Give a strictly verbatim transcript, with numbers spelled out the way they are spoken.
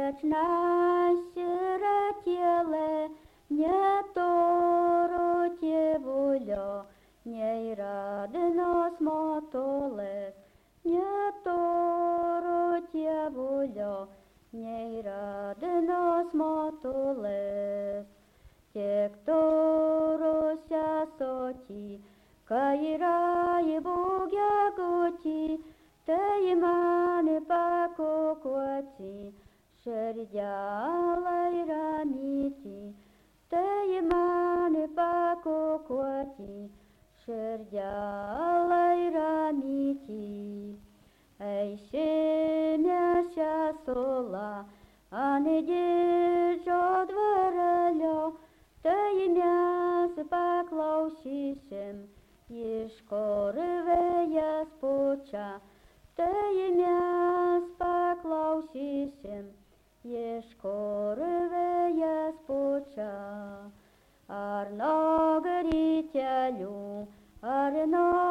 sieratėlė, netoro tėvulio, nei radinos motolės, netoro tėvulio, nei radinos motolės. Tiek toros sesotį, kai yra įbūgę gutį, tai mane pakokuoti, širdelai ramyti, tai mane pakokuoti, širdelai ramyti. Eisime sesuла, ant didžio dvarelio, tai mes paklausysim, iš kur vėjas pučia, tai mes paklausysim, iš kur vėjas pučia. Ar nuo grytelių, ar nuo